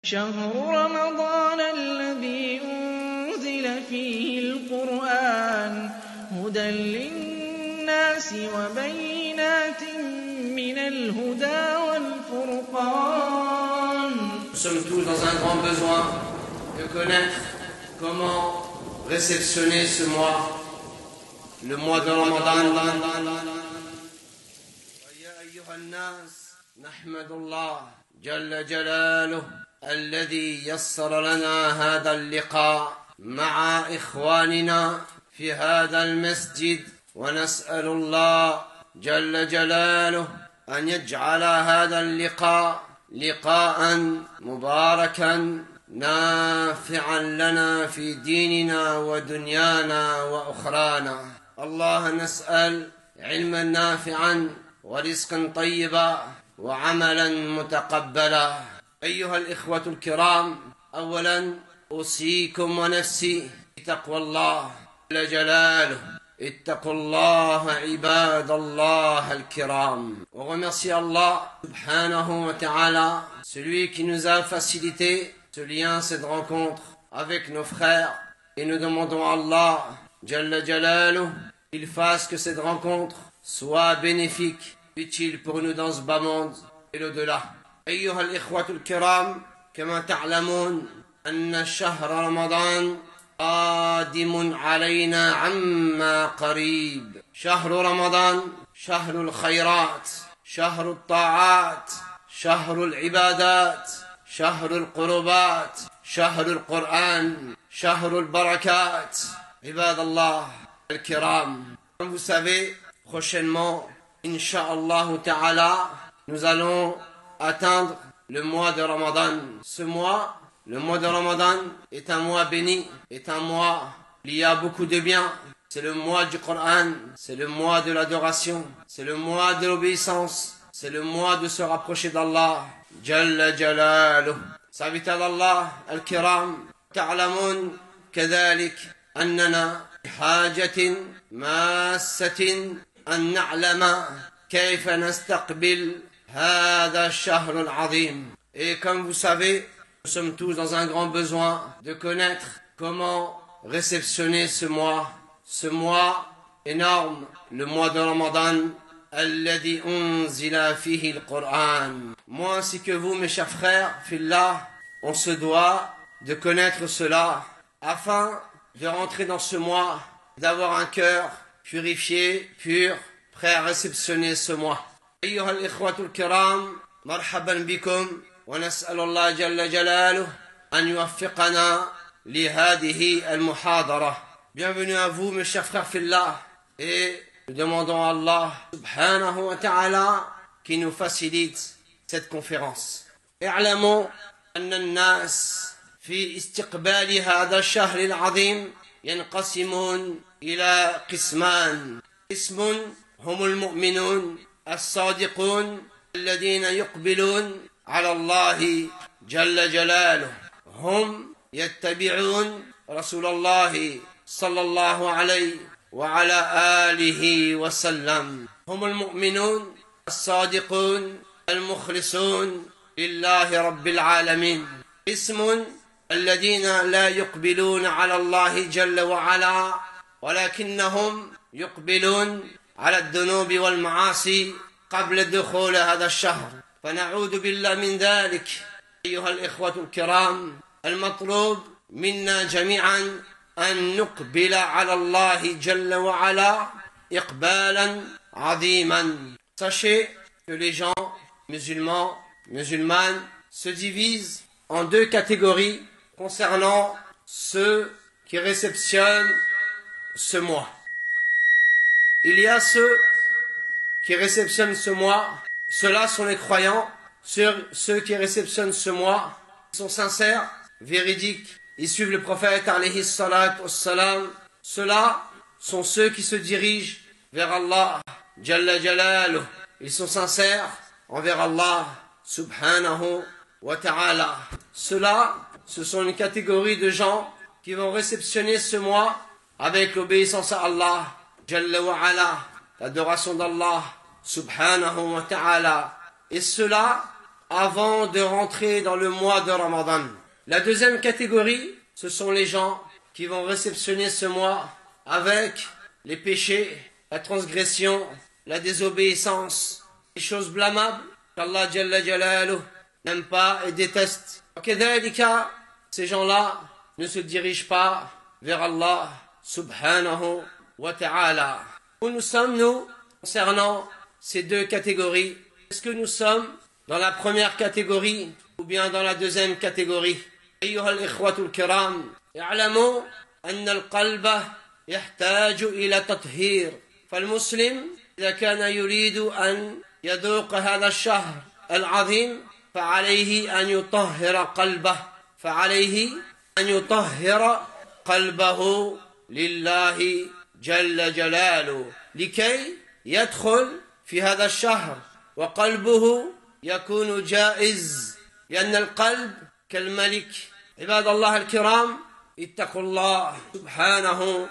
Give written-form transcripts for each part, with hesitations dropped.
شهر رمضان الذي أنزل فيه القرآن هدى للناس وبينات من الهدى والفرقان. Nous sommes tous dans un grand besoin de connaître comment réceptionner ce mois, le mois de Ramadan. يا أيها الناس نحمد الله جل جلاله الذي يسر لنا هذا اللقاء مع إخواننا في هذا المسجد، ونسأل الله جل جلاله أن يجعل هذا اللقاء لقاء مباركا نافعا لنا في ديننا ودنيانا وأخرانا. الله نسأل علما نافعا ورزقا طيبا وعملا متقبلا. أيها الإخوة الكرام، أولا أوصيكم ونفسي بتقوى الله جل جلاله. اتقوا الله عباد الله الكرام. On remercie Allah subhanahu wa ta'ala, celui qui nous a facilité ce lien, cette rencontre avec nos frères, et nous demandons à Allah jalla jalaluh qu'il fasse que cette rencontre soit bénéfique, utile pour nous dans ce bas monde et l'au-delà. أيها الإخوة الكرام، كما تعلمون أن شهر رمضان قادم علينا عما قريب. شهر رمضان شهر الخيرات، شهر الطاعات، شهر العبادات، شهر القربات، شهر القرآن، شهر البركات. عباد الله الكرام، comme vous savez, prochainement, Inch'Allah Ta'ala, nous allons atteindre le mois de Ramadan. Ce mois, le mois de Ramadan, est un mois béni, est un mois où il y a beaucoup de bien. C'est le mois du Coran, c'est le mois de l'adoration, c'est le mois de l'obéissance, c'est le mois de se rapprocher d'Allah Jalla Jalaluh. Serviteurs d'Allah al-Kiram, ta'lamun kadhalik annana bihajatin massatin an na'lama kayfa nastaqbil هذا الشهر العظيم. Et comme vous savez, nous sommes tous dans un grand besoin de connaître comment réceptionner ce mois énorme, le mois de Ramadan, الذي أنزل فيه القرآن. Moi ainsi que vous, mes chers frères, fillah, on se doit de connaître cela afin de rentrer dans ce mois, d'avoir un cœur purifié, pur, prêt à réceptionner ce mois. أيها الإخوة الكرام، مرحبا بكم، ونسأل الله جل جلاله أن يوفقنا لهذه المحاضرة. Bienvenue à vous, mes chers frères fillah, et nous demandons à Allah subhanahu wa ta'ala qui nous facilite cette conférence. اعلموا أن الناس في استقبال هذا الشهر العظيم ينقسمون إلى قسمان. قسم هم المؤمنون الصادقون الذين يقبلون على الله جل جلاله، هم يتبعون رسول الله صلى الله عليه وعلى آله وسلم. هم المؤمنون الصادقون المخلصون لله رب العالمين. قسم الذين لا يقبلون على الله جل وعلا ولكنهم يقبلون على الذنوب والمعاصي قبل دخول هذا الشهر، فنعوذ بالله من ذلك. أيها الإخوة الكرام، المطلوب منا جميعا أن نقبل على الله جل وعلا إقبالا عظيما. Sachez que les gens musulmans, musulmanes se divisent en deux catégories concernant ceux qui réceptionnent ce mois. Il y a ceux qui réceptionnent ce mois, ceux-là sont les croyants. Ceux qui réceptionnent ce mois, ils sont sincères, véridiques, ils suivent le prophète alayhi salatu wassalam. Ceux-là sont ceux qui se dirigent vers Allah Jalla Jalaluh. Ils sont sincères envers Allah subhanahu wa ta'ala. Ceux-là, ce sont une catégorie de gens qui vont réceptionner ce mois avec l'obéissance à Allah Jalla wa ala, l'adoration d'Allah subhanahu wa ta'ala. Et ceux-là avant de rentrer dans le mois de Ramadan. La deuxième catégorie, ce sont les gens qui vont réceptionner ce mois avec les péchés, la transgression, la désobéissance, les choses blâmables qu'Allah Jalla Jalaluhu n'aime pas et déteste. Ces gens-là ne se dirigent pas vers Allah subhanahu wa ta'ala. Où nous sommes, nous, concernant ces deux catégories? Est-ce que nous sommes dans la première catégorie ou bien dans la deuxième catégorie? أيها الإخوة الكرام اعلموا أن القلب يحتاج إلى تطهير فالمسلم إذا كان يريد أن يذوق هذا الشهر العظيم فعليه أن يطهر قلبه لله جل جلاله لكي يدخل في هذا الشهر وقلبه يكون جائز لأن القلب كالملك. عباد الله الكرام اتقوا الله سبحانه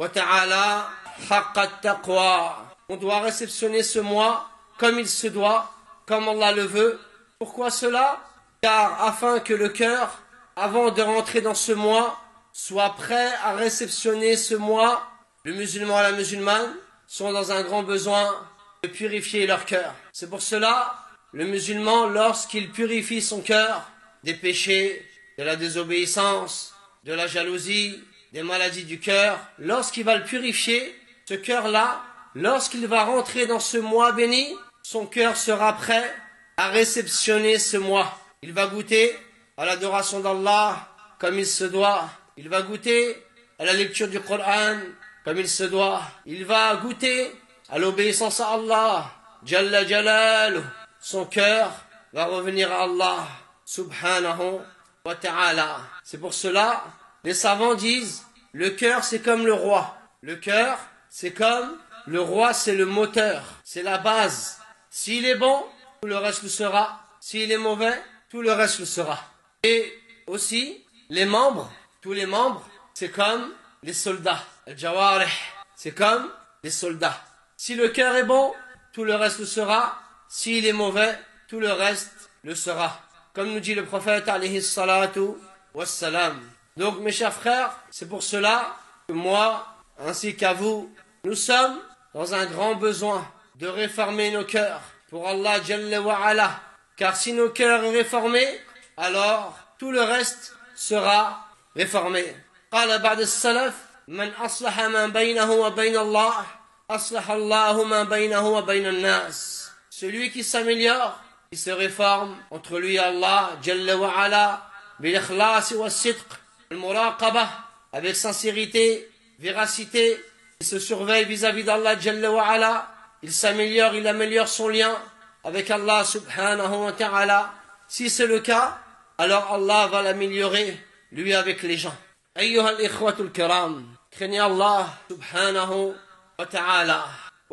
وتعالى حق التقوى. On doit réceptionner ce mois comme il se doit, comme Allah le veut. Pourquoi cela? Car afin que le cœur, avant de rentrer dans ce mois, soit prêt à réceptionner ce mois, le musulman et la musulmane sont dans un grand besoin de purifier leur cœur. C'est pour cela, le musulman, lorsqu'il purifie son cœur des péchés, de la désobéissance, de la jalousie, des maladies du cœur, lorsqu'il va le purifier, ce cœur-là, lorsqu'il va rentrer dans ce mois béni, son cœur sera prêt à réceptionner ce mois. Il va goûter à l'adoration d'Allah comme il se doit. Il va goûter à la lecture du Coran comme il se doit. Il va goûter à l'obéissance à Allah, Jalla Jalaluhu. Son cœur va revenir à Allah, subhanahu wa ta'ala. C'est pour cela, les savants disent, le cœur c'est comme le roi. Le cœur c'est comme le roi, c'est le moteur, c'est la base. S'il est bon, tout le reste le sera. S'il est mauvais, tout le reste le sera. Et aussi, les membres, tous les membres, c'est comme les soldats. Al-Jawarih, c'est comme les soldats. Si le cœur est bon, tout le reste le sera. S'il est mauvais, tout le reste le sera. Comme nous dit le prophète, alayhi salatu wassalam. Donc, mes chers frères, c'est pour cela que moi, ainsi qu'à vous, nous sommes dans un grand besoin de réformer nos cœurs pour Allah Jalla wa Ala. Car si nos cœurs sont réformés, alors tout le reste sera réformé. قال بعد السلف من أصلح ما بينه وبين الله أصلح الله ما بينه وبين الناس. Celui qui s'améliore, qui se réforme entre lui et Allah Jalla wa Ala, بالإخلاص والصدق المراقبة, avec sincérité, véracité, il se surveille vis-à-vis d'Allah Jalla wa Ala, il s'améliore, il améliore son lien avec Allah subhanahu wa ta'ala. Si c'est le cas, alors Allah va l'améliorer, lui avec les gens. أيها الإخوة الكرام, craignez Allah subhanahu wa ta'ala.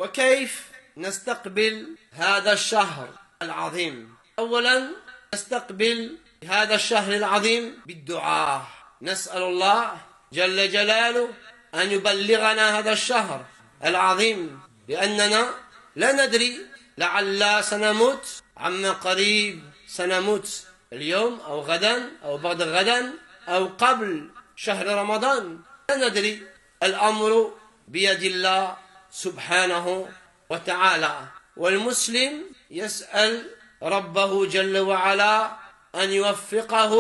وكيف نستقبل هذا الشهر العظيم؟ أولا نستقبل هذا الشهر العظيم بالدعاء. نسأل الله جل جلاله أن يبلغنا هذا الشهر العظيم لأننا لا ندري لعل سنموت عما قريب سنموت اليوم أو غدا أو بعد غدا أو قبل شهر رمضان لا ندري. الأمر بيد الله سبحانه وتعالى. والمسلم يسأل ربه جل وعلا أن يوفقه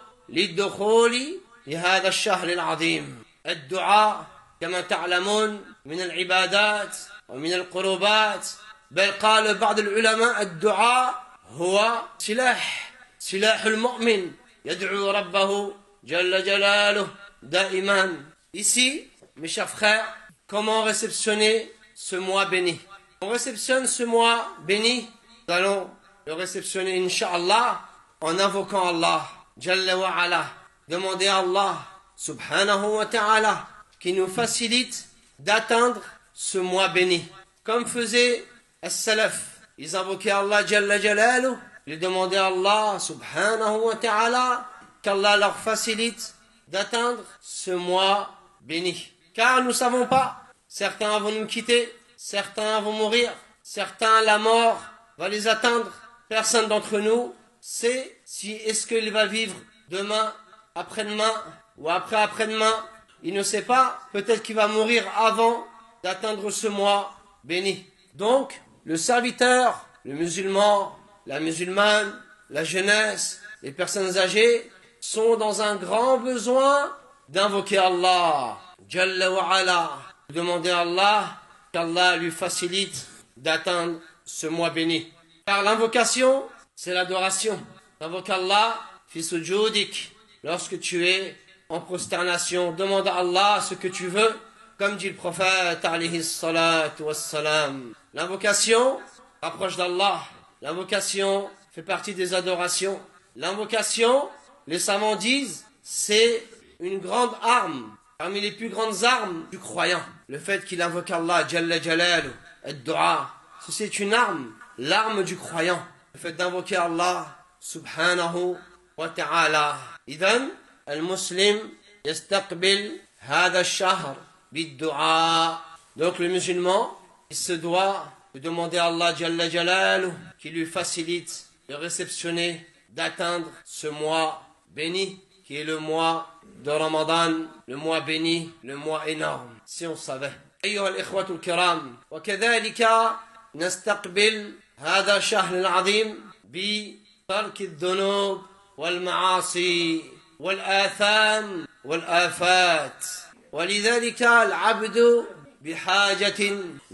للدخول لهذا الشهر العظيم. الدعاء كما تعلمون من العبادات ومن القربات، بل قال بعض العلماء الدعاء هو سلاح المؤمن يدعو ربه جل جلاله دائما. Ici, mes chers frères, comment réceptionner ce mois béni? On réceptionne ce mois béni, nous allons le réceptionner Inch'Allah en invoquant Allah Jalla wa Ala. Demandez à Allah subhanahu wa ta'ala qui nous facilite d'atteindre ce mois béni. Comme faisait as-salaf, ils invoquaient Allah Jalla Jalaluhu, ils demandaient à Allah subhanahu wa ta'ala qu'Allah leur facilite d'atteindre ce mois béni. Car nous ne savons pas, certains vont nous quitter, certains vont mourir, certains la mort va les atteindre. Personne d'entre nous c'est si est-ce qu'il va vivre demain, après-demain ou après-après-demain. Il ne sait pas, peut-être qu'il va mourir avant d'atteindre ce mois béni. Donc, le serviteur, le musulman, la musulmane, la jeunesse, les personnes âgées sont dans un grand besoin d'invoquer Allah, Jalla wa ala, demander à Allah qu'Allah lui facilite d'atteindre ce mois béni. Car l'invocation, c'est l'adoration. Invoque Allah, fi sujudik, lorsque tu es en prosternation, demande à Allah ce que tu veux, comme dit le prophète alayhi salatu wassalam. L'invocation rapproche d'Allah. L'invocation fait partie des adorations. L'invocation, les savants disent, c'est une grande arme, parmi les plus grandes armes du croyant. Le fait qu'il invoque Allah, Jalla Jalalu, ad-du'a, c'est une arme, l'arme du croyant. Le fait d'invoquer Allah, subhanahu wa ta'ala. Idhan, al-muslim yastaqbil hada al-shahr bid-du'a. Donc le musulman, il se doit de demander à Allah Jalla Jalalu qui lui facilite de réceptionner, d'atteindre ce mois béni, qui est le mois de Ramadan, le mois béni, le mois énorme. Si on savait. أيها الإخوة الكرام، وكذلك نستقبل هذا الشهر العظيم بترك الذنوب والمعاصي والآثام والآفات. ولذلك العبد بحاجة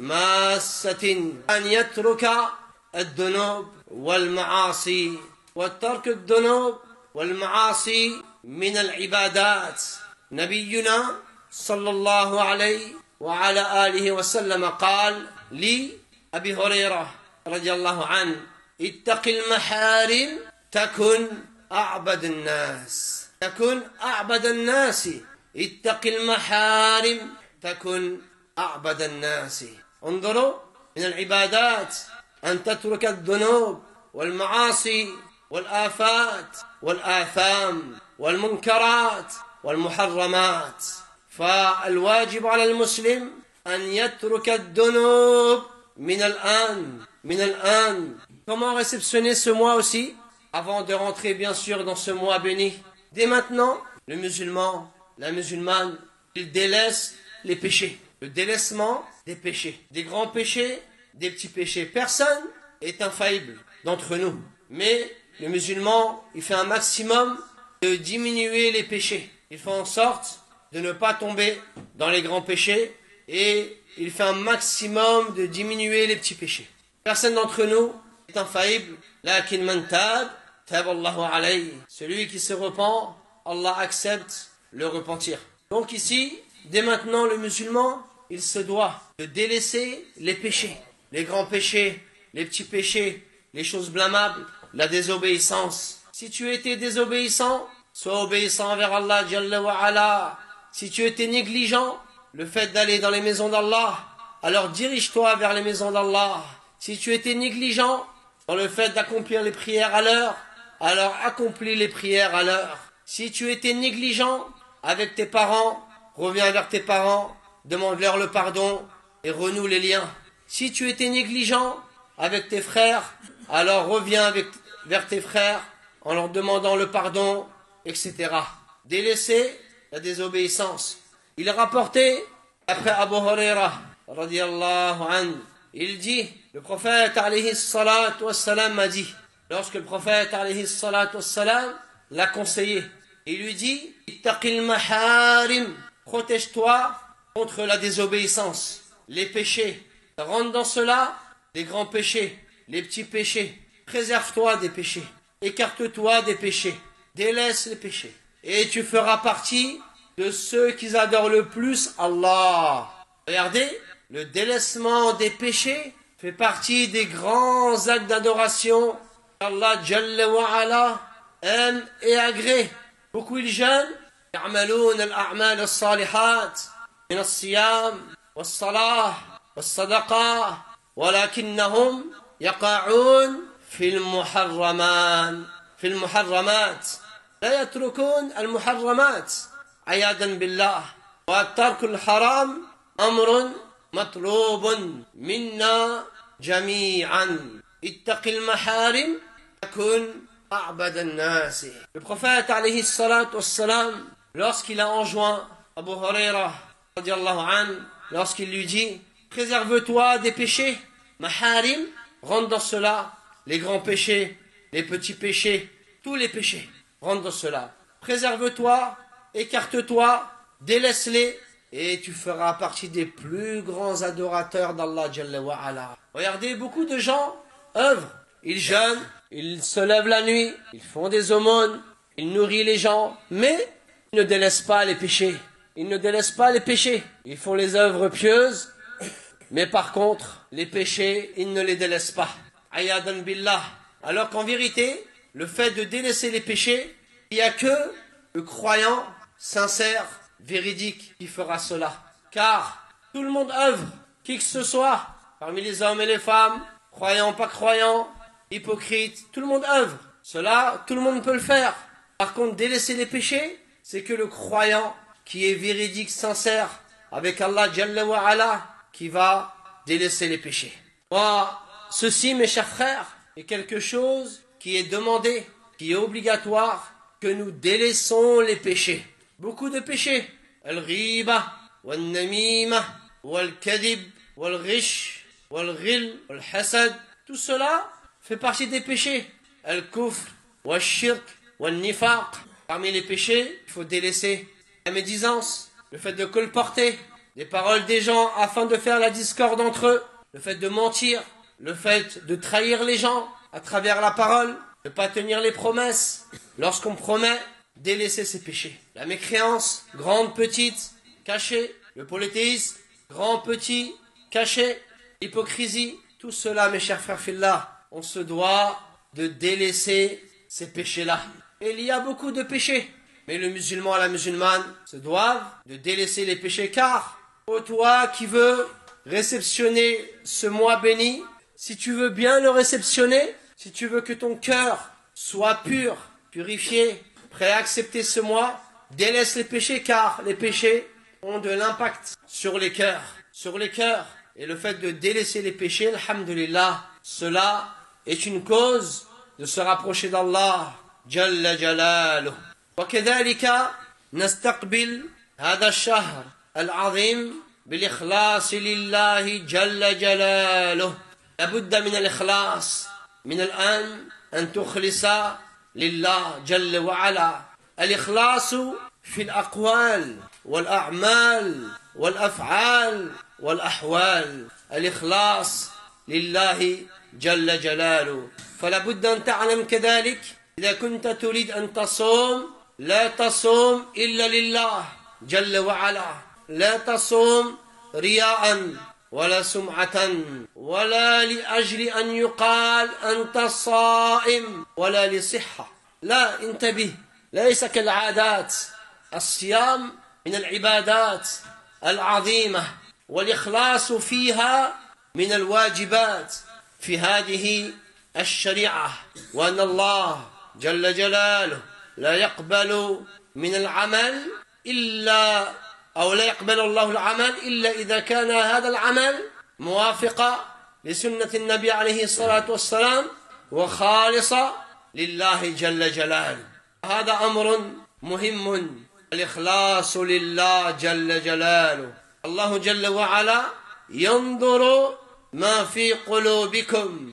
ماسة أن يترك الذنوب والمعاصي. وترك الذنوب والمعاصي من العبادات. نبينا صلى الله عليه وعلى آله وسلم قال لأبي هريرة رضي الله عنه: اتق المحارم تكن أعبد الناس. تكن أعبد الناس. اتق المحارم تكن أعبد الناس. انظروا، من العبادات أن تترك الذنوب والمعاصي والآفات والآثام والمنكرات والمحرمات. فالواجب على المسلم أن يترك الذنوب من الآن. Comment réceptionner ce mois aussi? Avant de rentrer bien sûr dans ce mois béni. Dès maintenant, le musulman, la musulmane, il délaisse les péchés. Le délaissement des péchés. Des grands péchés, des petits péchés. Personne est infaillible d'entre nous. Mais le musulman, il fait un maximum de diminuer les péchés. Il fait en sorte de ne pas tomber dans les grands péchés et il fait un maximum de diminuer les petits péchés. Personne d'entre nous est infaillible. Lakin man tab, tab Allahu alayhi. Celui qui se repent, Allah accepte le repentir. Donc ici, dès maintenant, le musulman, il se doit de délaisser les péchés. Les grands péchés, les petits péchés, les choses blâmables, la désobéissance. Si tu étais désobéissant, sois obéissant envers Allah Jalla wa ala. Si tu étais négligent, le fait d'aller dans les maisons d'Allah, alors dirige-toi vers les maisons d'Allah. Si tu étais négligent dans le fait d'accomplir les prières à l'heure, alors accomplis les prières à l'heure. Si tu étais négligent avec tes parents, reviens vers tes parents, demande-leur le pardon et renoue les liens. Si tu étais négligent avec tes frères, alors reviens vers tes frères en leur demandant le pardon, etc. Délaisser la désobéissance. Il est rapporté, après Abu Huraira, radiyallahu anhu, il dit, le prophète alayhi salatu wassalam m'a dit, lorsque le prophète alayhi salatu wassalam l'a conseillé, il lui dit, ittaqil maharim, protège-toi contre la désobéissance, les péchés. Rentre dans cela, les grands péchés, les petits péchés. Préserve-toi des péchés. Écarte-toi des péchés. Délaisse les péchés. Et tu feras partie de ceux qui adorent le plus Allah. Regardez, le délaissement des péchés fait partie des grands actes d'adoration qu'Allah Jalla wa ala aime et agrée. Beaucoup de jeunes يعملون الأعمال الصالحات من الصيام والصلاة والصدقة ولكنهم يقعون في المحرمات لا يتركون المحرمات عياذا بالله. وترك الحرام أمر مطلوب منا جميعا. اتق المحارم تكن أعبد الناس. Le prophète alayhi salatu wassalam, lorsqu'il a enjoint Abu Huraira radiallahu anhu, lorsqu'il lui dit préserve-toi des péchés, maharim, rentre dans cela, les grands péchés, les petits péchés, tous les péchés, rentre dans cela. Préserve-toi, écarte-toi, délaisse-les, et tu feras partie des plus grands adorateurs d'Allah Jalla wa Ala. Regardez, beaucoup de gens œuvrent, ils jeûnent, ils se lèvent la nuit, ils font des aumônes, ils nourrissent les gens, mais ils ne délaissent pas les péchés. Ils ne délaissent pas les péchés. Ils font les œuvres pieuses, mais par contre, les péchés, ils ne les délaissent pas. Ayadan billah. Alors qu'en vérité, le fait de délaisser les péchés, il n'y a que le croyant sincère, véridique qui fera cela. Car tout le monde œuvre, qui que ce soit, parmi les hommes et les femmes, croyants, pas croyants, hypocrites, tout le monde œuvre. Cela, tout le monde peut le faire. Par contre, délaisser les péchés, c'est que le croyant qui est véridique, sincère, avec Allah Jalla wa Ala, qui va délaisser les péchés. Moi, ceci, mes chers frères, est quelque chose qui est demandé, qui est obligatoire, que nous délaissons les péchés. Beaucoup de péchés. Al-Ghiba, Wal-Namima, Wal-Kadib, Wal-Ghish, Wal-Ghil, Wal-Hasad. Tout cela fait partie des péchés. Al-Kufr, Wal-Shirk, Wal-Nifaq. Parmi les péchés, il faut délaisser la médisance, le fait de colporter les paroles des gens afin de faire la discorde entre eux, le fait de mentir, le fait de trahir les gens à travers la parole, de ne pas tenir les promesses. Lorsqu'on promet, délaisser ses péchés. La mécréance, grande, petite, cachée. Le polythéisme, grand, petit, caché. L'hypocrisie, tout cela, mes chers frères fillah, on se doit de délaisser ces péchés-là. Et il y a beaucoup de péchés. Mais le musulman et la musulmane se doivent de délaisser les péchés, car, ô toi qui veux réceptionner ce mois béni, si tu veux bien le réceptionner, si tu veux que ton cœur soit pur, purifié, prêt à accepter ce mois, délaisse les péchés, car les péchés ont de l'impact sur les cœurs. Sur les cœurs. Et le fait de délaisser les péchés, alhamdulillah, cela est une cause de se rapprocher d'Allah, Jalla Jalaluh. وكذلك نستقبل هذا الشهر العظيم بالإخلاص لله جل جلاله. لابد من الإخلاص من الآن أن تخلص لله جل وعلا. الإخلاص في الأقوال والأعمال والأفعال والأحوال. الإخلاص لله جل جلاله. فلا بد أن تعلم كذلك إذا كنت تريد أن تصوم لا تصوم إلا لله جل وعلا. لا تصوم رياء ولا سمعة ولا لأجل أن يقال أنت صائم ولا لصحة. لا، انتبه، ليس كالعادات. الصيام من العبادات العظيمة، والإخلاص فيها من الواجبات في هذه الشريعة، وأن الله جل جلاله لا يقبل من العمل إلا أو لا يقبل الله العمل إلا إذا كان هذا العمل موافقا لسنة النبي عليه الصلاة والسلام وخالصا لله جل جلاله. هذا أمر مهم، الإخلاص لله جل جلاله. الله جل وعلا ينظر ما في قلوبكم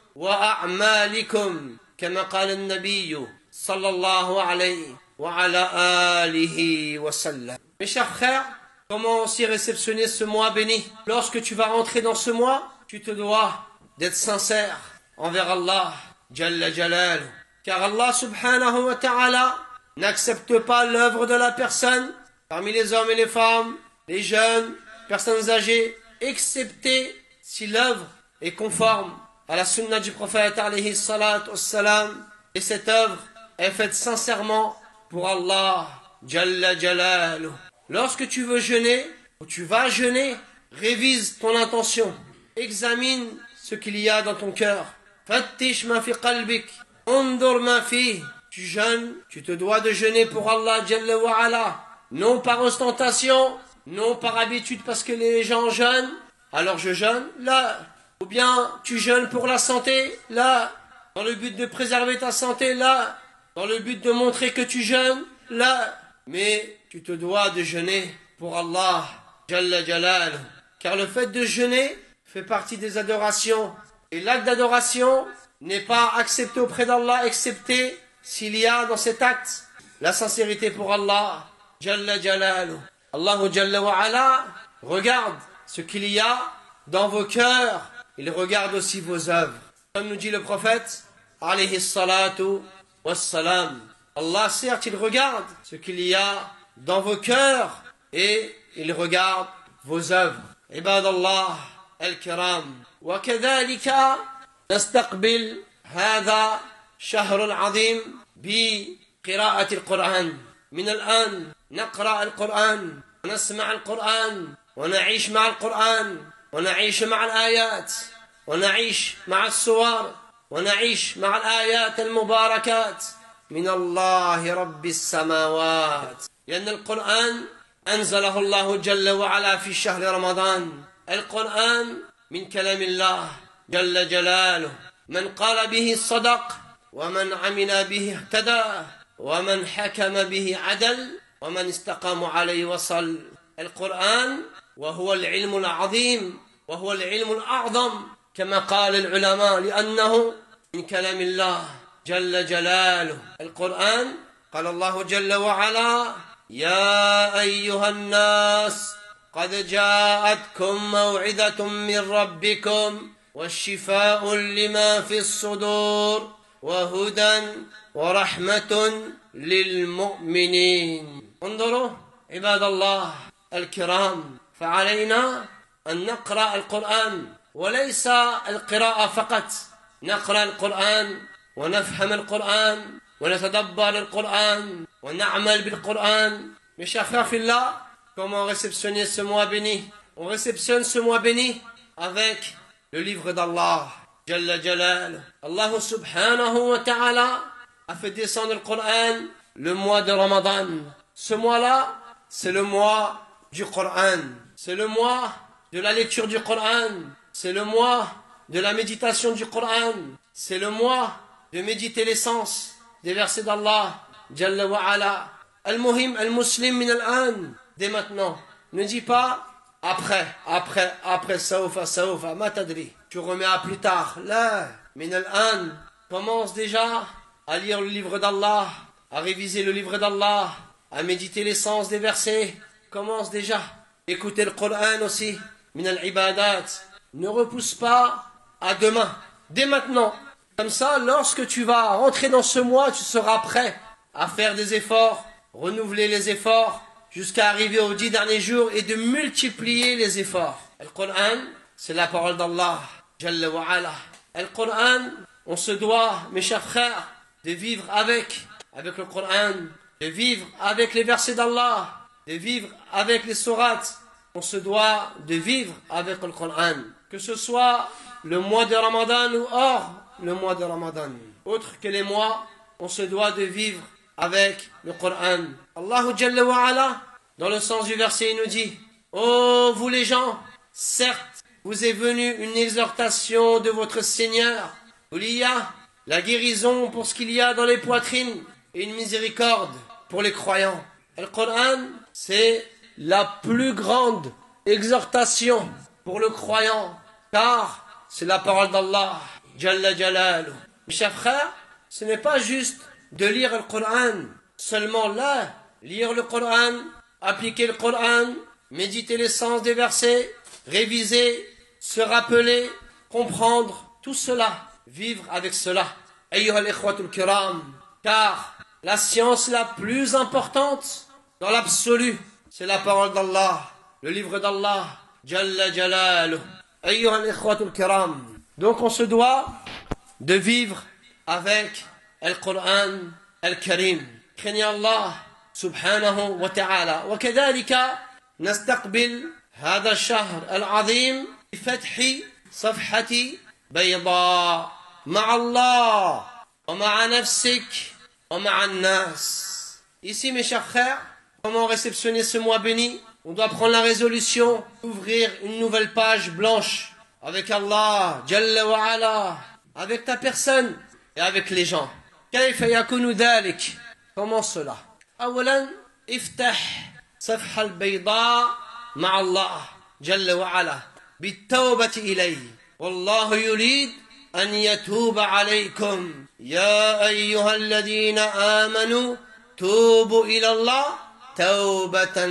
وأعمالكم كما قال النبي صلى الله عليه وعلى آله وسلم. Mes chers frères, comment aussi réceptionner ce mois béni? Lorsque tu vas rentrer dans ce mois, tu te dois d'être sincère envers Allah Jalla Jalal. Car Allah subhanahu wa ta'ala n'accepte pas l'œuvre de la personne parmi les hommes et les femmes, les jeunes, personnes âgées, excepté si l'œuvre est conforme à la sunna du prophète alayhi salatu wassalam, et cette œuvre est faite sincèrement pour Allah Jalla Jalaluh. Lorsque tu veux jeûner ou tu vas jeûner, révise ton intention, examine ce qu'il y a dans ton cœur. Fattish ma fi qalbik, undur ma fi. Tu jeûnes, tu te dois de jeûner pour Allah Jalla wa Ala, non par ostentation, non par habitude parce que les gens jeûnent, alors je jeûne, là. Ou bien tu jeûnes pour la santé, là, dans le but de préserver ta santé, là. dans le but de montrer que tu jeûnes, là, mais tu te dois de jeûner pour Allah, Jalla Jalal. Car le fait de jeûner fait partie des adorations. Et l'acte d'adoration n'est pas accepté auprès d'Allah, excepté s'il y a dans cet acte la sincérité pour Allah, Jalla Jalal. Allahu Jalla wa Ala regarde ce qu'il y a dans vos cœurs. Il regarde aussi vos œuvres. Comme nous dit le prophète, alayhi salatu wassalam. Allah, certes, il regarde ce qu'il y a dans vos cœurs et il regarde vos œuvres. Ibadallah al-kiram. وكذلك نستقبل هذا شهر العظيم بقراءة القرآن. من الآن نقرأ القرآن ونسمع القرآن ونعيش مع القرآن ونعيش مع الآيات ونعيش مع السور ونعيش مع الآيات المباركات من الله رب السماوات. لأن القرآن أنزله الله جل وعلا في شهر رمضان. القرآن من كلام الله جل جلاله. من قال به صدق ومن عمل به اهتدى ومن حكم به عدل ومن استقام عليه وصل. القرآن وهو العلم العظيم وهو العلم الأعظم كما قال العلماء لأنه من كلام الله جل جلاله. القرآن قال الله جل وعلا يا أيها الناس قد جاءتكم موعظة من ربكم والشفاء لما في الصدور وهدى ورحمة للمؤمنين. انظروا عباد الله الكرام، فعلينا أن نقرأ القرآن وليس القراءة فقط، نقرأ القرآن ونفهم القرآن ونتدبر القرآن ونعمل بالقرآن. Mes chers frères fillah, comment réceptionner ce mois béni? On réceptionne ce mois béni avec le livre d'Allah Jalla Jalal. Allah subhanahu wa ta'ala a fait descendre le Coran le mois de Ramadan. Ce mois-là, c'est le mois du Coran. C'est le mois de la lecture du Coran. C'est le mois de la méditation du Coran. C'est le mois de méditer l'essence des versets d'Allah Jalla wa Ala. Al-Muhim, al-Muslim min al-an. Dès maintenant. Ne dis pas après, saoufa, matadri. Tu remets à plus tard. Là, min al-an. Commence déjà à lire le livre d'Allah, à réviser le livre d'Allah, à méditer l'essence des versets. Commence déjà. Écoutez le Coran aussi. Min al-ibadat. Ne repousse pas à demain. Dès maintenant. Comme ça, lorsque tu vas rentrer dans ce mois, tu seras prêt à faire des efforts, renouveler les efforts, jusqu'à arriver aux 10 derniers jours et de multiplier les efforts. Le Coran, c'est la parole d'Allah, Jalla wa Ala. Le Coran, on se doit, mes chers frères, de vivre avec le Coran, de vivre avec les versets d'Allah, de vivre avec les sourates. On se doit de vivre avec le Coran, que ce soit le mois de Ramadan ou hors le mois de Ramadan. Autre que les mois, on se doit de vivre avec le Coran. Allah Jalla wa Ala, dans le sens du verset, il nous dit: ô vous les gens, certes, vous est venue une exhortation de votre Seigneur, où il y a la guérison pour ce qu'il y a dans les poitrines et une miséricorde pour les croyants. Le Coran, c'est la plus grande exhortation pour le croyant, car c'est la parole d'Allah Jalla Jalaluh. Mes chers frères, ce n'est pas juste de lire le Coran, seulement là, lire le Coran, appliquer le Coran, méditer l'essence des versets, réviser, se rappeler, comprendre, tout cela, vivre avec cela. Ayyuhal ikhwatul kiram, car la science la plus importante dans l'absolu, c'est la parole d'Allah, le livre d'Allah, Jalla Jalaluh. Ayyuhal ikhwatul kiram. Donc on se doit de vivre avec le Coran al-Karim. Craignez Allah subhanahu wa ta'ala. وكذلك نستقبل هذا الشهر العظيم بفتح صفحة بيضاء مع الله ومع نفسك ومع الناس. Ici mes chers frères, comment réceptionner ce mois béni? On doit prendre la résolution d'ouvrir une nouvelle page blanche avec Allah, Jalla wa Ala, avec ta personne et avec les gens. كيف يكون ذلك؟ Comment cela? أولا افتح صفحة البيضاء مع الله جل وعلا بالتوبة إليه والله يريد أن يتوب عليكم يا أيها الذين آمنوا توبوا إلى الله توبة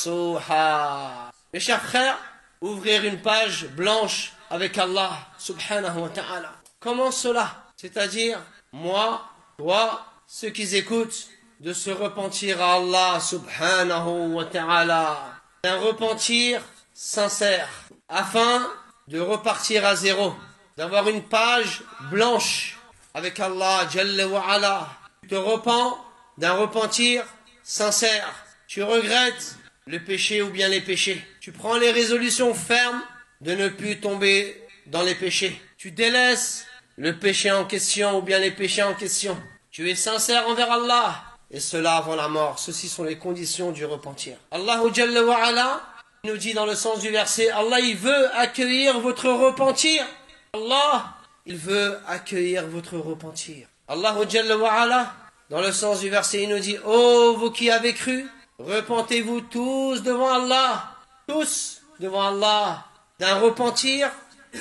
نصوحا. Mes chers frères, ouvrir une page blanche avec Allah subhanahu wa ta'ala. Comment cela? C'est-à-dire, moi, toi, ceux qui écoutent, de se repentir à Allah subhanahu wa ta'ala, d'un repentir sincère, afin de repartir à zéro, d'avoir une page blanche avec Allah jalla wa ala. Tu te repens d'un repentir sincère, tu regrettes le péché ou bien les péchés, tu prends les résolutions fermes de ne plus tomber dans les péchés, tu délaisses le péché en question ou bien les péchés en question, tu es sincère envers Allah, et cela avant la mort. Ceci sont les conditions du repentir. Allah Jalla wa Ala nous dit dans le sens du verset, Allah il veut accueillir votre repentir. Allah il veut accueillir votre repentir. Allah Jalla wa Ala dans le sens du verset il nous dit, ô vous qui avez cru, repentez-vous tous devant Allah, tous devant Allah, d'un repentir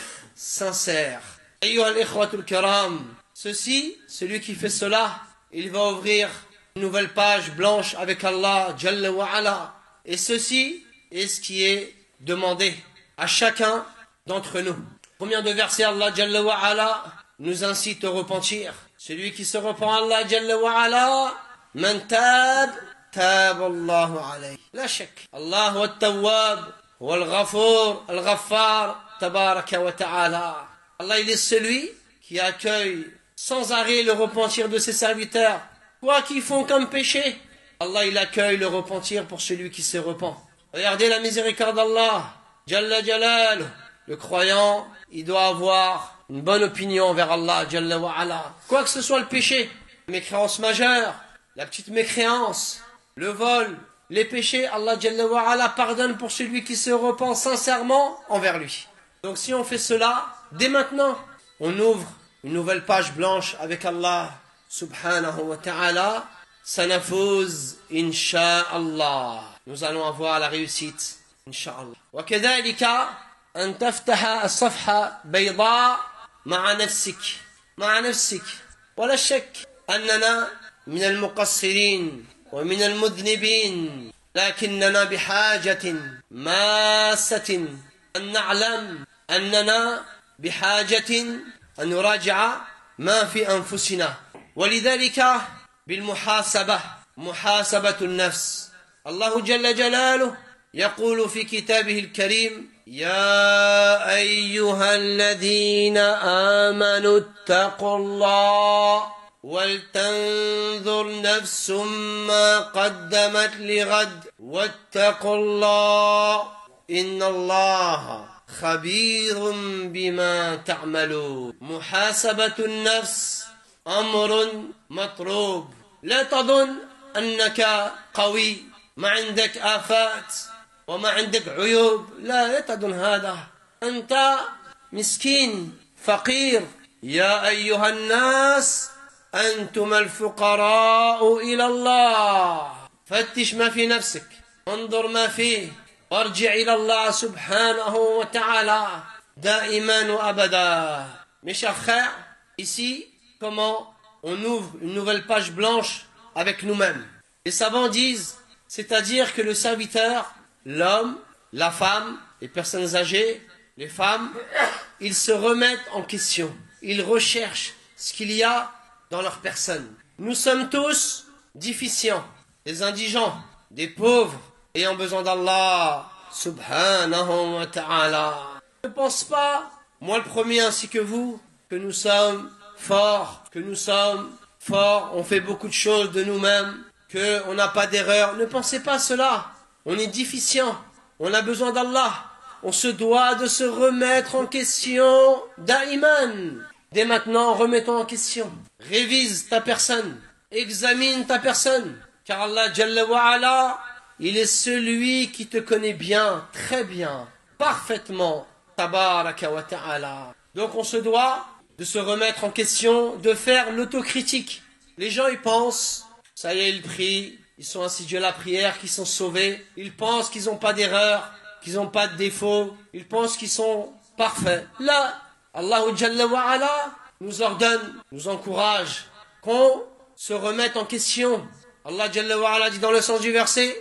sincère. Ayyuhal ikhwatul kiram, ceci, celui qui fait cela, il va ouvrir une nouvelle page blanche avec Allah Jalla wa Ala. Et ceci est ce qui est demandé à chacun d'entre nous. Combien de versets Allah Jalla wa Ala nous incite au repentir. Celui qui se repent Allah Jalla wa Ala, man tab, tab Allahu alayhi. La shak. Allah wa at-tawwab, wa al-ghafur, al-ghaffar, tabaraka wa ta'ala. Allah il est celui qui accueille sans arrêt le repentir de ses serviteurs. Quoi qu'ils font comme péché, Allah il accueille le repentir pour celui qui se repent. Regardez la miséricorde d'Allah, Jalla Jalal. Le croyant, il doit avoir une bonne opinion envers Allah, Jalla wa Ala. Quoi que ce soit le péché, la mécréance majeure, la petite mécréance, le vol, les péchés, Allah Jalla wa Ala pardonne pour celui qui se repent sincèrement envers lui. Donc si on fait cela, dès maintenant, on ouvre une nouvelle page blanche avec Allah subhanahu wa ta'ala, sanafuz insha'Allah. Nous allons avoir la réussite insha'Allah. وكذلك أن تفتح الصفحة بيضاء مع نفسك ولا شك أننا من المقصرين ومن المذنبين لكننا بحاجة ماسة أن نعلم أننا بحاجة أن نراجع ما في أنفسنا ولذلك بالمحاسبة محاسبة النفس. الله جل جلاله يقول في كتابه الكريم يا أيها الذين آمنوا اتقوا الله ولتنظر نفس ما قدمت لغد واتقوا الله إن الله خبير بما تعملون. محاسبة النفس أمر مطلوب. لا تظن أنك قوي ما عندك آفات وما عندك عيوب، لا تظن هذا، أنت مسكين فقير. يا أيها الناس أنتم الفقراء إلى الله. فتش ما في نفسك، انظر ما فيه، وارجع إلى الله سبحانه وتعالى دائما وأبدا. Mes chers frères, ici, comment on ouvre une nouvelle page blanche avec nous-mêmes. Les savants disent, c'est-à-dire que le serviteur, l'homme, la femme, les personnes âgées, les femmes, ils se remettent en question. Ils recherchent ce qu'il y a dans leur personne. Nous sommes tous déficients, des indigents, des pauvres, ayant besoin d'Allah, subhanahu wa ta'ala. Je ne pense pas, moi le premier ainsi que vous, que nous sommes forts, on fait beaucoup de choses de nous-mêmes, qu'on n'a pas d'erreur. Ne pensez pas cela. On est déficient, on a besoin d'Allah. On se doit de se remettre en question da'iman. Dès maintenant, remettons en question. Révise ta personne, examine ta personne, car Allah Jalla wa Ala, il est celui qui te connaît bien, très bien, parfaitement. Tabaraka wa ta'ala. Donc on se doit de se remettre en question, de faire l'autocritique. Les gens, ils pensent, ça y est, ils prient, ils sont assidus à la prière, qu'ils sont sauvés. Ils pensent qu'ils n'ont pas d'erreur, qu'ils n'ont pas de défaut. Ils pensent qu'ils sont parfaits. Là, Allahu Jalla wa Ala nous ordonne, nous encourage qu'on se remette en question. Allah Jalla wa Ala dit dans le sens du verset,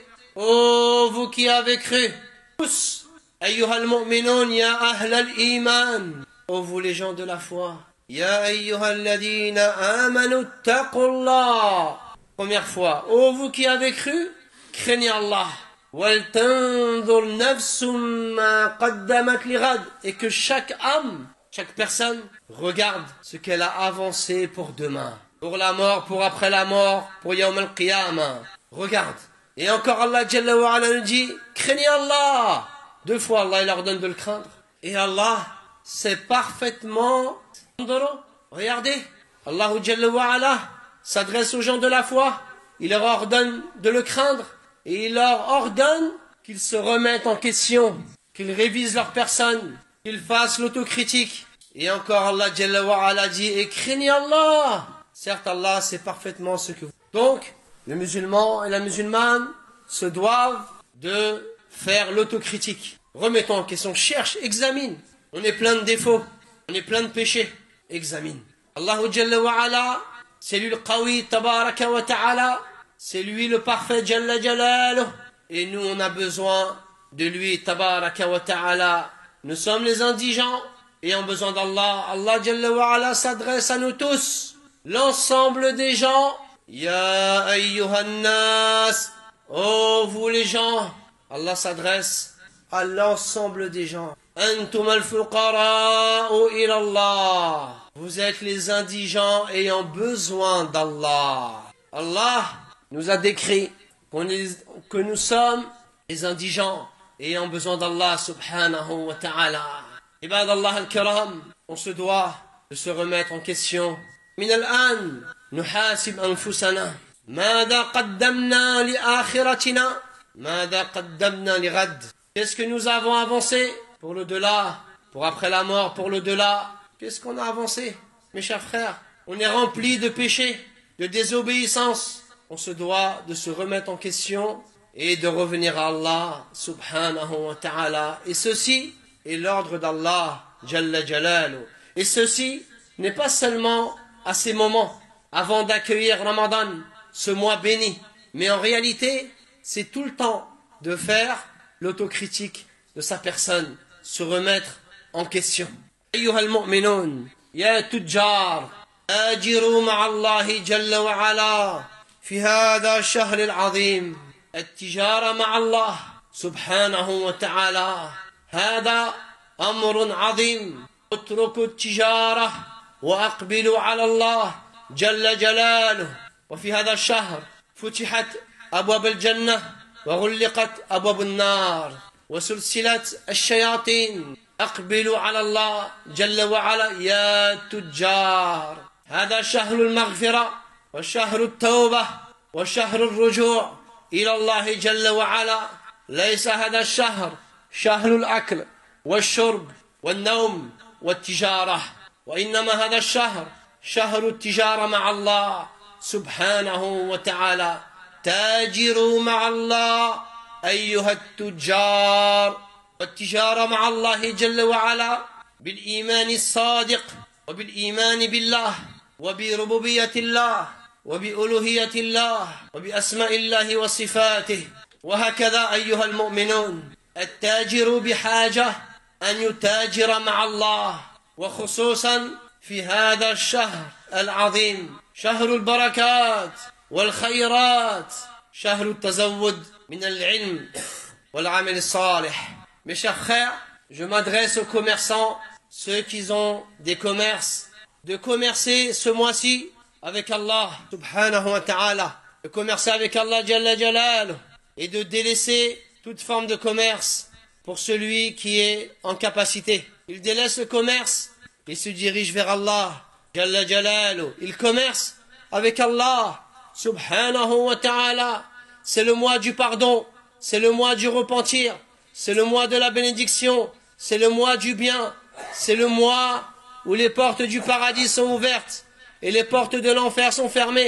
ô vous qui avez cru, tous, ayyuhal mu'minun ya ahlal iman, ô vous les gens de la foi, ya ayyuhal ladina amanu taqullah. Première fois, ô vous qui avez cru, craignez Allah. Wal tanzur nafsum ma qaddamat lighad, et que chaque âme, chaque personne regarde ce qu'elle a avancé pour demain, pour la mort, pour après la mort, pour Yawm al-Qiyamah. Regarde. Et encore Allah Jalla wa Ala nous dit, craignez Allah. 2 fois Allah il ordonne de le craindre. Et Allah sait parfaitement. Regardez, Allah Jalla wa Ala s'adresse aux gens de la foi. Il leur ordonne de le craindre. Et il leur ordonne qu'ils se remettent en question, qu'ils révisent leur personne, qu'ils fassent l'autocritique. Et encore Allah Jalla wa Ala dit, et craignez Allah. Certes Allah sait parfaitement ce que vous... Donc, le musulman et la musulmane se doivent de faire l'autocritique. Remettons en question, cherche, examine. On est plein de défauts, on est plein de péchés. Examine. Allahu Jalla wa Ala, c'est lui le Qawi Tabaraka wa Ta'ala, c'est lui le parfait Jalla Jalaluh. Et nous on a besoin de lui Tabaraka wa Ta'ala. Nous sommes les indigents ayant besoin d'Allah. Allah Jalla wa Ala s'adresse à nous tous, l'ensemble des gens. Ya ayyuhan nas, oh vous les gens. Allah s'adresse à l'ensemble des gens. Antum al-fuqara'u ila Allah. Vous êtes les indigents ayant besoin d'Allah. Allah nous a décrit que nous sommes les indigents ayant besoin d'Allah subhanahu wa ta'ala. Ibad Allah al-kiram, on se doit de se remettre en question. Min al-an, nuhasib anfusana. Mada qaddamna li akhiratina. Mada qaddamna li ghad. Qu'est-ce que nous avons avancé pour l'au-delà, pour après la mort, pour l'au-delà? Qu'est-ce qu'on a avancé? Mes chers frères, on est rempli de péchés, de désobéissance. On se doit de se remettre en question et de revenir à Allah subhanahu wa ta'ala. Et ceci est l'ordre d'Allah Jalla Jalaluh. Et ceci n'est pas seulement à ces moments avant d'accueillir Ramadan, ce mois béni, mais en réalité c'est tout le temps de faire l'autocritique de sa personne, se remettre en question. Ayyuhal mu'minun, ya tujjar, ajiru ma'allahi jalla wa ala fi hada shahr al-azim. التجارة مع الله سبحانه وتعالى هذا أمر عظيم. اتركوا التجارة وأقبلوا على الله جل جلاله. وفي هذا الشهر فتحت أبواب الجنة وغلقت أبواب النار وسلسلة الشياطين. أقبلوا على الله جل وعلا يا تجار. هذا شهر المغفرة وشهر التوبة وشهر الرجوع إلى الله جل وعلا. ليس هذا الشهر شهر الأكل والشرب والنوم والتجارة، وإنما هذا الشهر شهر التجارة مع الله سبحانه وتعالى. تاجروا مع الله أيها التجار. والتجارة مع الله جل وعلا بالإيمان الصادق وبالإيمان بالله وبربوبية الله وبألوهية الله وبأسماء الله وصفاته. وهكذا أيها المؤمنون التاجر بحاجة أن يتاجر مع الله، وخصوصا في هذا الشهر العظيم، شهر البركات والخيرات، شهر التزود من العلم والعمل الصالح. Mes chers frères, je m'adresse aux commerçants, ceux qui ont des commerces, de commercer ce mois-ci avec Allah subhanahu wa ta'ala, de commercer avec Allah jalla jalaluh, et de délaisser toute forme de commerce pour celui qui est en capacité. Il délaisse le commerce et se dirige vers Allah jalla jalaluh. Il commerce avec Allah subhanahu wa ta'ala. C'est le mois du pardon, c'est le mois du repentir, c'est le mois de la bénédiction, c'est le mois du bien, c'est le mois où les portes du paradis sont ouvertes et les portes de l'enfer sont fermées.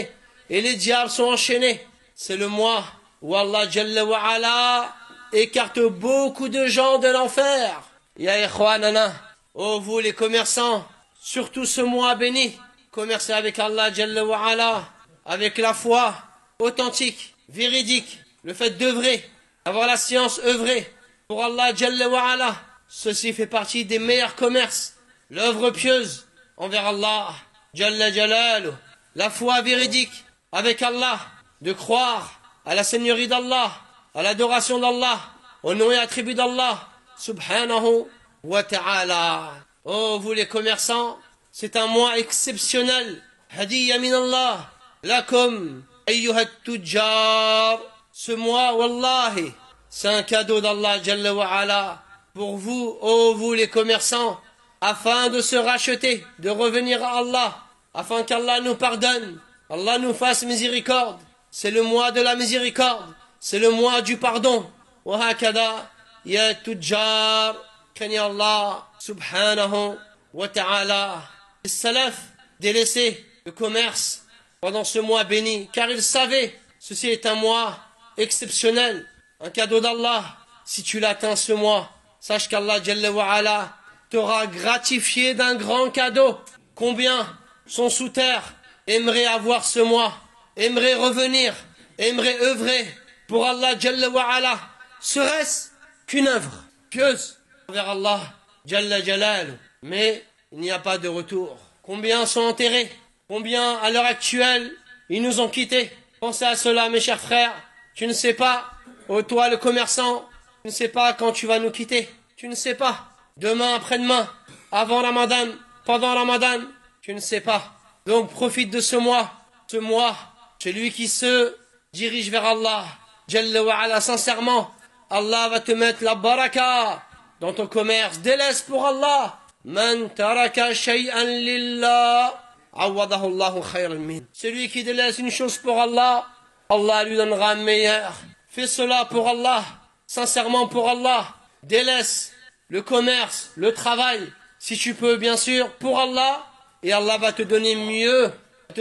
et les diables sont enchaînés. C'est le mois où Allah Jalla wa Ala écarte beaucoup de gens de l'enfer. Ya ikhwanana, oh vous les commerçants, surtout ce mois béni, commercez avec Allah Jalla wa Ala, avec la foi authentique, véridique, le fait d'œuvrer, avoir la science œuvrer pour Allah Jalla wa Ala. Ceci fait partie des meilleurs commerces. L'œuvre pieuse envers Allah Jalla Jalaluh, la foi véridique avec Allah, de croire à la seigneurie d'Allah, à l'adoration d'Allah, au nom et attribut d'Allah subhanahu wa ta'ala. Oh vous les commerçants, c'est un mois exceptionnel. Hadiyya min Allah lakum ayyuhat tujjar. Ce mois, wallahi, c'est un cadeau d'Allah Jalla wa Ala pour vous, oh vous les commerçants, afin de se racheter, de revenir à Allah, afin qu'Allah nous pardonne, Allah nous fasse miséricorde. C'est le mois de la miséricorde, c'est le mois du pardon. Wa hakada ya tujjar, craignez Allah subhanahu wa ta'ala. Les salaf délaissaient le commerce pendant ce mois béni, car ils savaient, ceci est un mois exceptionnel, un cadeau d'Allah. Si tu l'atteins ce mois, sache qu'Allah Jalla wa Ala t'aura gratifié d'un grand cadeau. Combien sont sous terre aimeraient avoir ce mois, aimeraient revenir, aimeraient œuvrer pour Allah Jalla wa Ala. Serait-ce qu'une œuvre pieuse envers Allah Jalla Jalaluh, mais il n'y a pas de retour. Combien sont enterrés? Combien à l'heure actuelle ils nous ont quittés? Pensez à cela mes chers frères. Tu ne sais pas, oh toi le commerçant, tu ne sais pas quand tu vas nous quitter. Tu ne sais pas. Demain, après-demain, avant Ramadan, pendant Ramadan, tu ne sais pas. Donc profite de ce mois, celui qui se dirige vers Allah, Jalla wa Ala, sincèrement, Allah va te mettre la baraka dans ton commerce. Délaisse pour Allah. Man taraka shay'an lillah, awadahu Allahu khayran min. Celui qui délaisse une chose pour Allah, Allah lui donnera un meilleur. Fais cela pour Allah, sincèrement pour Allah. Délaisse le commerce, le travail, si tu peux bien sûr, pour Allah, et Allah va te donner mieux,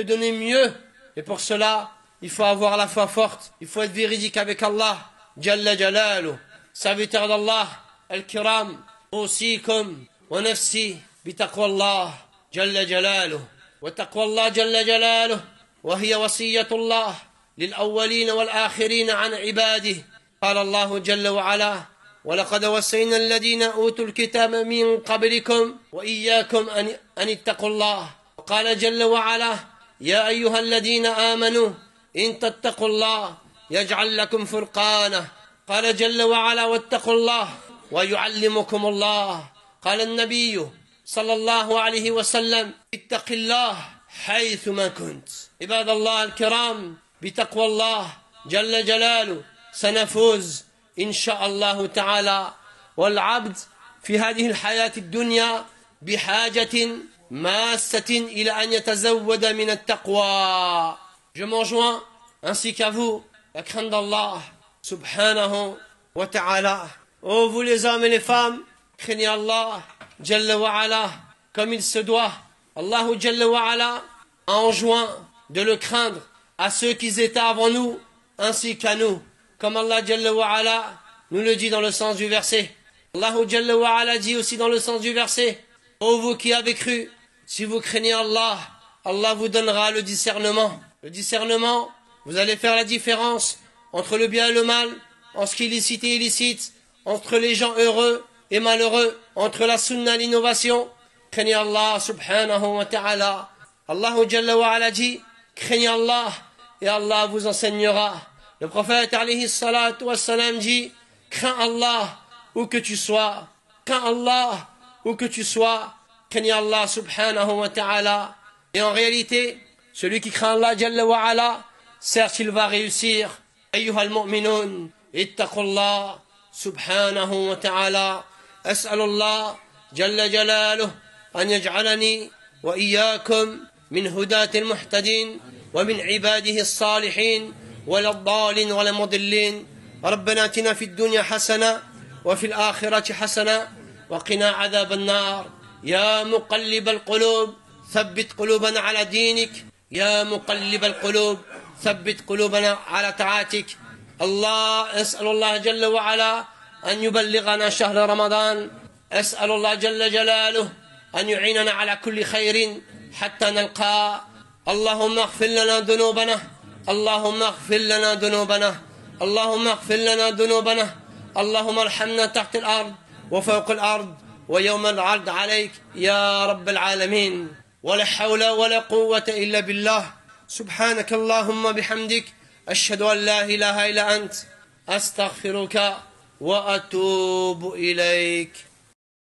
Et pour cela, il faut avoir la foi forte, il faut être véridique avec Allah, Jalla Jalaluh. Serviteur d'Allah, Al-Kiram, أوصيكم ونفسي بتقوى الله جل جلاله وتقوى الله جل جلاله وهي وصية الله للأولين والآخرين عن عباده. قال الله جل وعلا: ولقد وصينا الذين أوتوا الكتاب من قبلكم وإياكم أن اتقوا الله. وقال جل وعلا: يا أيها الذين آمنوا إن تتقوا الله يجعل لكم فرقانا. قال جل وعلا: واتقوا الله ويعلمكم الله. قال النبي صلى الله عليه وسلم: اتق الله حيثما كنت. عباد الله الكرام، بتقوى الله جل جلاله سنفوز إن شاء الله تعالى. والعبد في هذه الحياة الدنيا بحاجة ماسة إلى أن يتزود من التقوى. Je m'enjoins ainsi qu'à vous la crainte d'Allah subhanahu wa ta'ala. Oh vous les hommes et les femmes, craignez Allah Jalla wa Ala comme il se doit. Allahu Jalla wa Ala a enjoint de le craindre à ceux qui étaient avant nous ainsi qu'à nous. Comme Allah Jalla wa Ala nous le dit dans le sens du verset. Allahu Jalla wa Ala dit aussi dans le sens du verset: ô vous qui avez cru, si vous craignez Allah, Allah vous donnera le discernement. Le discernement, vous allez faire la différence entre le bien et le mal, en ce qui est licite et illicite, entre les gens heureux et malheureux, entre la sunna et l'innovation. Craignez Allah subhanahu wa ta'ala. Allahu Jalla wa Ala dit: craignez Allah et Allah vous enseignera. Le prophète alayhi salatu wa salam dit: crains Allah où que tu sois. Crains Allah où que tu sois. Craignez Allah subhanahu wa ta'ala. Et en réalité, celui qui craint Allah Jalla wa Ala, certes il va réussir. أيها المؤمنون اتقوا الله سبحانه وتعالى. أسأل الله جل جلاله أن يجعلني وإياكم من هداة المهتدين ومن عباده الصالحين ولا الضالين ولا المضلين. ربنا اتنا في الدنيا حسنة وفي الآخرة حسنة وقنا عذاب النار. يا مقلب القلوب ثبت قلوبنا على دينك. يا مقلب القلوب ثبت قلوبنا على طاعتك. أسأل الله جل وعلا أن يبلغنا شهر رمضان. أسأل الله جل جلاله أن يعيننا على كل خير حتى نلقى. اللهم اغفر لنا ذنوبنا، اللهم اغفر لنا ذنوبنا، اللهم اغفر لنا ذنوبنا. اللهم ارحمنا تحت الأرض وفوق الأرض ويوم العرض عليك يا رب العالمين. ولا حول ولا قوة إلا بالله. سبحانك اللهم بحمدك، أشهد أن لا إله إلا أنت، أستغفرك وأتوب إليك.